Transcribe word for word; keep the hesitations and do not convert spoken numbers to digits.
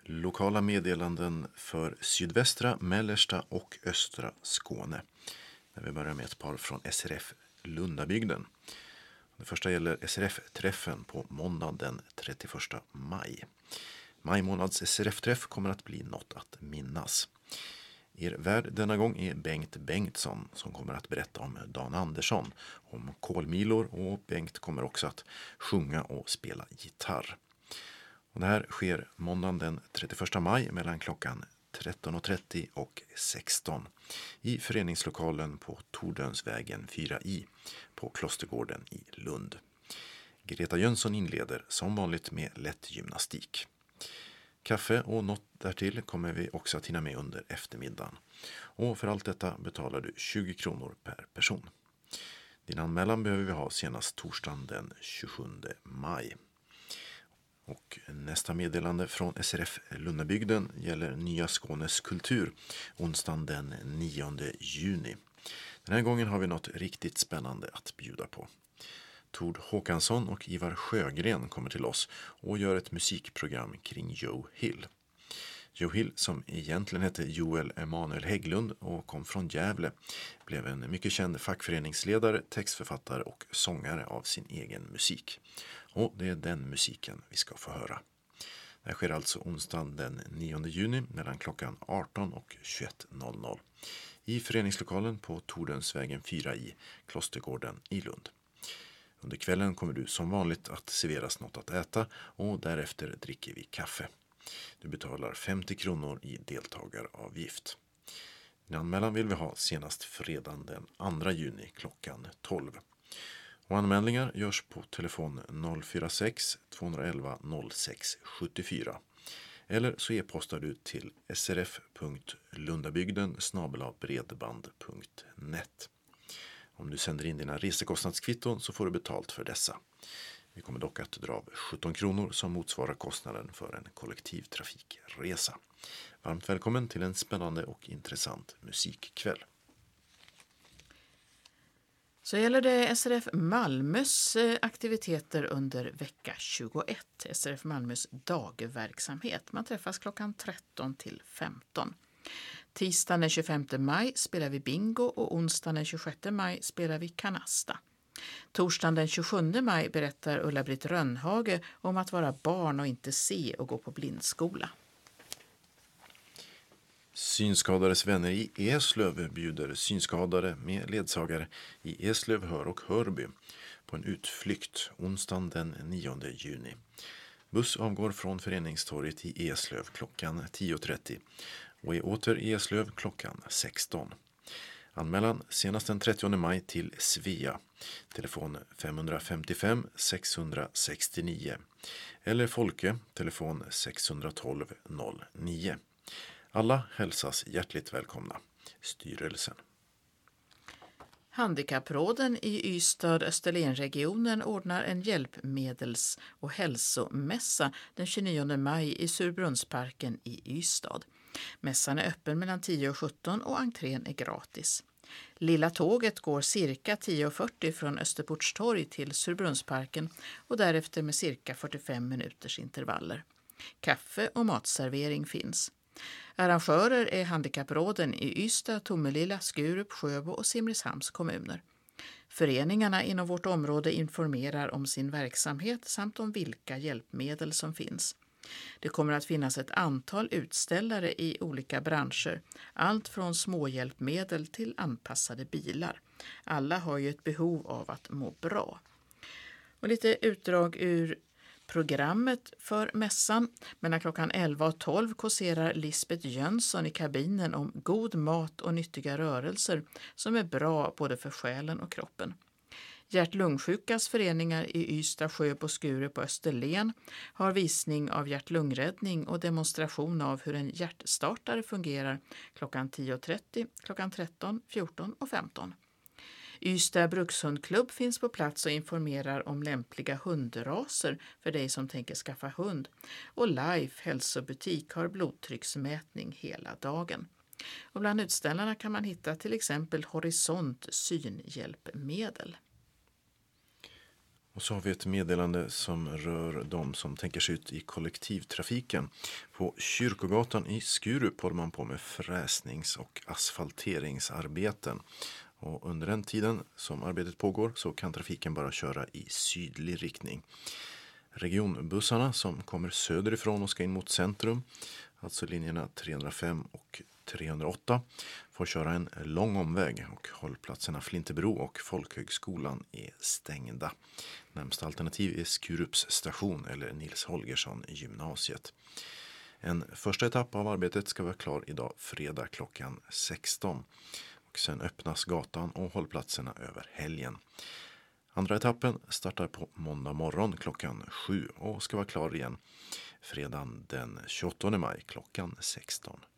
Lokala meddelanden för sydvästra, mellersta och östra Skåne. Där vi börjar med ett par från S R F Lundabygden. Det första gäller S R F-träffen på måndag den trettioförsta maj. Maj månads S R F-träff kommer att bli något att minnas. Er värd denna gång är Bengt Bengtsson som kommer att berätta om Dan Andersson, om kolmilor, och Bengt kommer också att sjunga och spela gitarr. Och det här sker måndagen den trettioförsta maj mellan klockan tretton och trettio och sexton i föreningslokalen på Tordönsvägen fyra i på Klostergården i Lund. Greta Jönsson inleder som vanligt med lätt gymnastik. Kaffe och något därtill kommer vi också att hinna med under eftermiddagen. Och för allt detta betalar du tjugo kronor per person. Din anmälan behöver vi ha senast torsdagen den tjugosjunde maj. Och nästa meddelande från S R F Lundabygden gäller Nya Skånes kultur onsdagen den nionde juni. Den här gången har vi något riktigt spännande att bjuda på. Tord Håkansson och Ivar Sjögren kommer till oss och gör ett musikprogram kring Joe Hill. Joe Hill, som egentligen hette Joel Emanuel Hägglund och kom från Gävle, blev en mycket känd fackföreningsledare, textförfattare och sångare av sin egen musik. Och det är den musiken vi ska få höra. Det sker alltså onsdagen den nionde juni mellan klockan arton och tjugoett noll noll i föreningslokalen på Tordönsvägen fyra i Klostergården i Lund. Under kvällen kommer du som vanligt att serveras något att äta och därefter dricker vi kaffe. Du betalar femtio kronor i deltagaravgift. Din anmälan vill vi ha senast fredagen den andra juni klockan tolv. Och anmälningar görs på telefon noll fyra sex två ett ett noll sex sju fyra. Eller så e-postar du till srf punkt lundabygden snabel-a bredband punkt net. Om du sänder in dina resekostnadskvitton så får du betalt för dessa. Vi kommer dock att dra av sjutton kronor som motsvarar kostnaden för en kollektivtrafikresa. Varmt välkommen till en spännande och intressant musikkväll. Så gäller det S R F Malmös aktiviteter under vecka tjugoett. S R F Malmös dagverksamhet. Man träffas klockan tretton till femton. Tisdagen den tjugofemte maj spelar vi bingo och onsdagen den tjugosjätte maj spelar vi kanasta. Torsdagen den tjugosjunde maj berättar Ulla-Britt Rönnhage om att vara barn och inte se och gå på blindskola. Synskadades vänner i Eslöv bjuder synskadade med ledsagare i Eslöv, Hör och Hörby på en utflykt onsdagen den nionde juni. Buss avgår från föreningstorget i Eslöv klockan tio trettio och är åter i Eslöv klockan sexton. Anmälan senast den trettionde maj till Svea, telefon fem fem fem sex sex nio eller Folke, telefon sex ett två noll nio. Alla hälsas hjärtligt välkomna. Styrelsen. Handikappråden i Ystad-Österlenregionen ordnar en hjälpmedels- och hälsomässa den tjugonionde maj i Surbrunnsparken i Ystad. Mässan är öppen mellan tio och sjutton och entrén är gratis. Lilla tåget går cirka tio fyrtio från Österportstorg till Surbrunnsparken och därefter med cirka fyrtiofem minuters intervaller. Kaffe och matservering finns. Arrangörer är handikappråden i Ystad, Tomelilla, Skurup, Sjöbo och Simrishamns kommuner. Föreningarna inom vårt område informerar om sin verksamhet samt om vilka hjälpmedel som finns. Det kommer att finnas ett antal utställare i olika branscher, allt från småhjälpmedel till anpassade bilar. Alla har ju ett behov av att må bra. Och lite utdrag ur programmet för mässan. Mellan klockan elva och tolv kåserar Lisbeth Jönsson i kabinen om god mat och nyttiga rörelser som är bra både för själen och kroppen. Hjärt-lungsjukas föreningar i Ystad, Sjöbo, Skurup och Österlen har visning av hjärt-lungräddning och demonstration av hur en hjärtstartare fungerar klockan tio trettio, klockan tretton, fjorton och femton. Ystad brukshundklubb finns på plats och informerar om lämpliga hundraser för dig som tänker skaffa hund. Och Life hälsobutik har blodtrycksmätning hela dagen. Och bland utställarna kan man hitta till exempel Horisont synhjälpmedel. Och så har vi ett meddelande som rör de som tänker sig ut i kollektivtrafiken. På Kyrkogatan i Skurup håller man på med fräsnings- och asfalteringsarbeten. Och under den tiden som arbetet pågår så kan trafiken bara köra i sydlig riktning. Regionbussarna som kommer söderifrån och ska in mot centrum, alltså linjerna trehundrafem och trehundraåtta, får köra en lång omväg och hållplatserna Flintebro och Folkhögskolan är stängda. Närmsta alternativ är Skurups station eller Nils Holgersson gymnasiet. En första etapp av arbetet ska vara klar idag fredag klockan sexton. Och sen öppnas gatan och hållplatserna över helgen. Andra etappen startar på måndag morgon klockan sju och ska vara klar igen fredagen den tjugoåttonde maj klockan sexton.